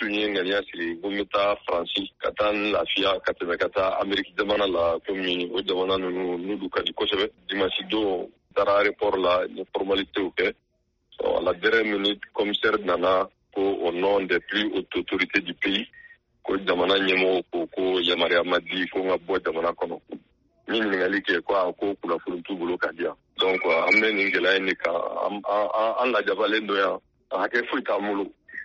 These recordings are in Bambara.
tun ye ŋaniya sigi ko n bɛ taa Faransi ka taa n lafiya ka tɛmɛ ka taa Ameriki jamana la komi o jamana ninnu n'olu ka di kosɛbɛ. Dimanche don taara aéroport la n ye formalitéw kɛ. À la dernière minute, commissaire nana ko au nom des plus hautes autorités du pays ko jamana ɲɛmɔgɔ ko yamaruya ma di ko n ka bɔ jamana kɔnɔ. N ye ɲininkali kɛ ko kunnafoni t'u bolo ka di yan. Donc an bɛ nin gɛlɛya in de kan an lajabalen don yan. Hakɛ foyi t'an bolo.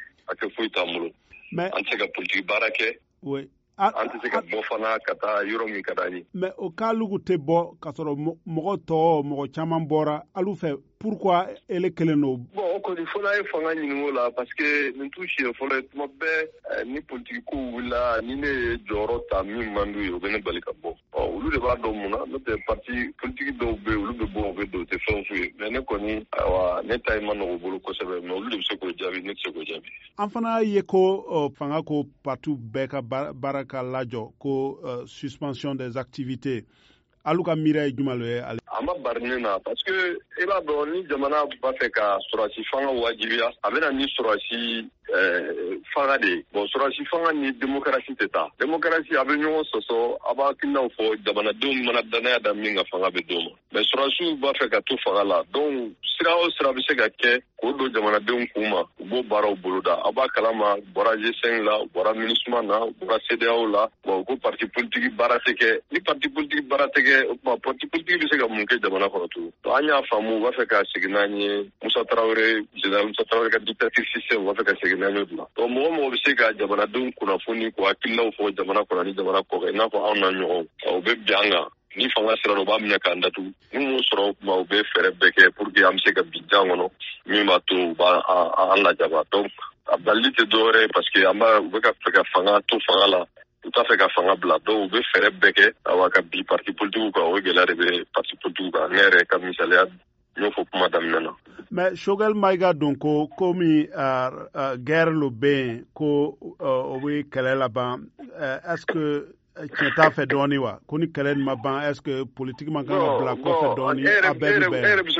An tɛ se ka politique baara kɛ. An tɛ se ka bɔ fana ka taa yɔrɔ min ka d'an ye. Mais o k'alugu tɛ bɔ ka sɔrɔ mɔgɔ caman bɔra alu fɛ pourquoi ele kelen no? Bon o kɔni fo n'a ye fanga ɲini o la parce que nin t'u siɲɛ fɔlɔ ye tuma bɛɛ ni politique ko wulila ni ne ye jɔyɔrɔ ta min man d'u ye o bɛ ne bali ka bɔ. Olu de b'a dɔn mun na n'o tɛ parti politique dɔw bɛ yen olu bɛ bɔ u bɛ don o tɛ fɛn f'u ye mais ne kɔni ne ta ma nɔgɔ u bolo kosɛbɛ mais olu de bɛ se k'o jaabi ne tɛ se k'o jaabi. An fana ye ko fanga ko parti bɛɛ ka baara ka lajɔ ko suspension des activités alu ka miira ye jumɛn ye ale? A ma bari ne na parce que i b'a dɔn ni jamana b'a fɛ ka sɔrɔdasi fanga wajibiya a bɛ na ni sɔrɔdasi fanga de ye. Bon sɔrɔdasi fanga ni démocratie tɛ taa. Démocratie a bɛ ɲɔgɔn sɔsɔ a b'a hakilinaw fɔ jamanadenw mana danaya da min ka fanga bɛ d'o ma. Mais sɔrɔdasiw b'a fɛ ka to fanga la donc sira o sira bɛ se ka kɛ k'o don jamanadenw kun ma u b'o baaraw boloda. A b'a kalama bɔra G5 la bɔra MINUSMA na bɔra CEDEAO la bon ko parti politique baara tɛ kɛ. Ni parti politique baara tɛ kɛ o tuma parti politique bɛ se ka mun kɛ jamana kɔnɔ tugun. An y'a faamu u b'a fɛ ka segin n'an ye général Musa Tarawele ka dictature système u b'a fɛ ka segin n'an ye o de la. Donc mɔgɔ bɛ se ka jamanadenw kunnafoni k'u hakilinaw fɔ jamana kɔnɔ ni jamana kɔkan i n'a fɔ anw n'a ɲɔgɔnw u bɛ bi an kan. Ni fanga sera dɔ u b'a minɛ k'an datugu ni m'o sɔrɔ o tuma u bɛ fɛɛrɛ bɛɛ kɛ pour que an bɛ se ka bi jan kɔnɔ min b'a to u b'an lajaba. Donc a balili tɛ dɔwɛrɛ ye parce que u bɛ ka fɛ ka fanga to fanga la u t'a fɛ ka fanga bila donc u bɛ fɛɛrɛ bɛɛ kɛ ka bi parti politique kan o gɛlɛya de bɛ parti politique kan ne yɛrɛ ka misaliya n y'o fɔ kuma daminɛ na. Mais Choguel Maïga don ko komi guerre lo bɛ yen ko o bɛ kɛlɛ laban est-ce que tiɲɛ t'a fɛ dɔɔnin wa ko ni kɛlɛ nin ma ban est-ce que politique man kan ka bila kɔfɛ dɔɔnin a bɛɛ bɛ bɛn? E bɛ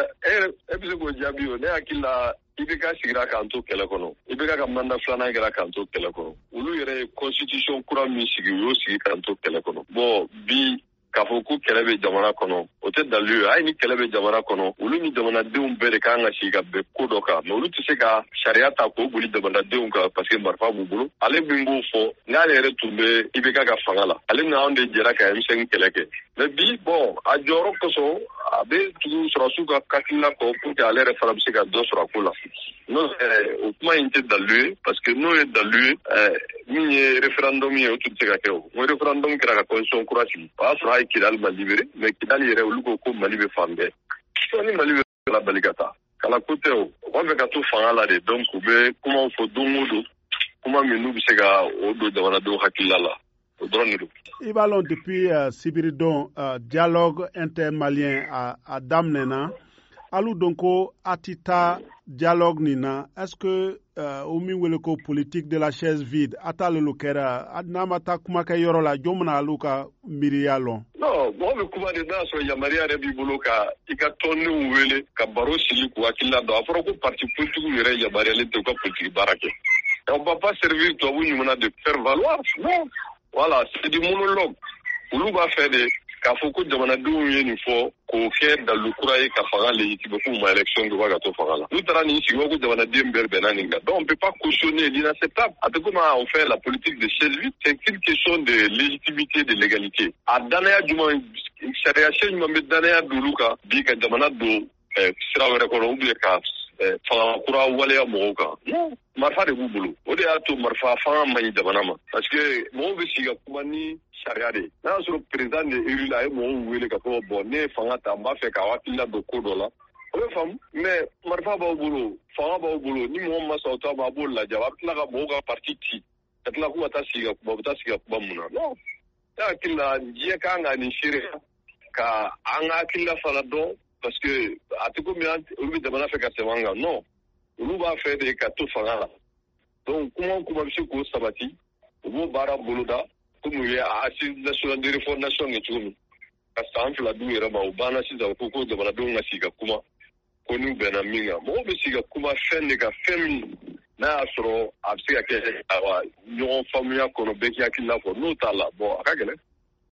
se k'o jaabi o ne hakili la IBK sigira k'an to kɛlɛ kɔnɔ IBK ka mandat filanan kɛra k'an to kɛlɛ kɔnɔ olu yɛrɛ ye constitution kura min sigi u y'o sigi k'an to kɛlɛ kɔnɔ bon bi k'a fɔ ko kɛlɛ bɛ jamana kɔnɔ o tɛ dalilu ye hali ni kɛlɛ bɛ jamana kɔnɔ olu ni jamanadenw bɛɛ de kan ka sigi ka bɛn ko dɔ kan mais olu tɛ se ka sariya ta k'o boli jamanadenw kan parce que marifa b'u bolo ale min b'o fɔ n'ale yɛrɛ tun bɛ IBK ka fanga la ale ni anw de jɛra ka M5 kɛlɛ kɛ mais bi bon a jɔyɔrɔ kosɔn a bɛ tugu sɔrɔsiw ka hakilina kɔ pour que ale yɛrɛ fana bɛ se ka dɔ sɔrɔ a ko la n'o o kuma in tɛ dalilu ye parce que n'o ye dalilu ye min ye référendum ye o tun tɛ se ka kɛ o référendum kɛra ka constitution kura sigi o y'a sɔrɔ a ye Kidali ma libéré mais Kidali yɛrɛ olu ko Mali bɛ fan bɛɛ ni Mali bɛ la bali ka taa kala ko tɛ o u b'a fɛ ka to fanga la de donc u bɛ kumaw fɔ don o don kuma min n'u bɛ se ka o don jamanadenw hakilila la o dɔrɔn de don. I b'a lɔn depuis Sibiridon dialogue intermalien a daminɛna alu don ko a tɛ taa dialogue nin na est-ce que o min wele ko politique de la chaise vide a t'alelu kɛra n'a ma taa kuma kɛ yɔrɔ la jɔn bɛna alu ka miiriya lɔn? Non mɔgɔ bɛ kuma de n'a sɔrɔ yamaruya yɛrɛ b'i bolo ka i ka tɔndenw wele ka baro sigi k'u hakilila dɔn a fɔra ko parti politique yɛrɛ yamaruyalen tɛ u ka politique baara kɛ. On ne va pas servir tubabu ɲuman de faire valoir non voilà c'est du monologue olu b'a fɛ de k'a fɔ ko jamanadenw ye nin fɔ k'o kɛ dalu kura ye ka fanga légitimer k'u ma élection kɛ u b'a ka to fanga la n'u taara nin sigi ko jamanaden bɛɛ bɛnna nin kan donc on peut pas cautionner l'inacceptable a tɛ komi on fait la politique de chaise vide c'est une question de légitimité de légalité a danaya jumɛn sariya sen jumɛn bɛ danaya d'olu kan bi ka jamana don sira wɛrɛ kɔnɔ ou bien ka fanga kura waleya mɔgɔw kan non marifa de b'u bolo o de y'a to marifa fanga man ɲi jamana ma parce que mɔgɔw bɛ sigi ka kuma ni sariya de n'a y'a sɔrɔ président de élu la a ye mɔgɔw wele ka fɔ bon ne ye fanga ta n b'a fɛ k'aw hakilina don ko dɔ la o bɛ faamu mais marifa b'aw bolo fanga b'aw bolo ni mɔgɔ ma sɔn o ta ma a b'o lajɛ a bɛ tila ka mɔgɔw ka parti ci ka tila k'u ka taa sigi ka kuma u bɛ taa sigi ka kuma mun na non ne hakili la diɲɛ kan ka nin seereya ka an ka hakilina fana dɔn parce que a tɛ komi olu bɛ jamana fɛ ka tɛmɛ an kan non olu b'a fɛ de ka to fanga la donc kuma o kuma bɛ se k'o sabati u b'o baara boloda komi u ye assise nationale de refondation kɛ cogo min ka san 2 d'u yɛrɛ ma o banna sisan ko jamanadenw ka sigi ka kuma ko n'u bɛnna min kan mɔgɔw bɛ sigi ka kuma fɛn de kan fɛn min n'a y'a sɔrɔ a bɛ se ka kɛ ɲɔgɔn faamuya kɔnɔ bɛɛ k'i hakilina fɔ n'o t'a la bon a ka gɛlɛn.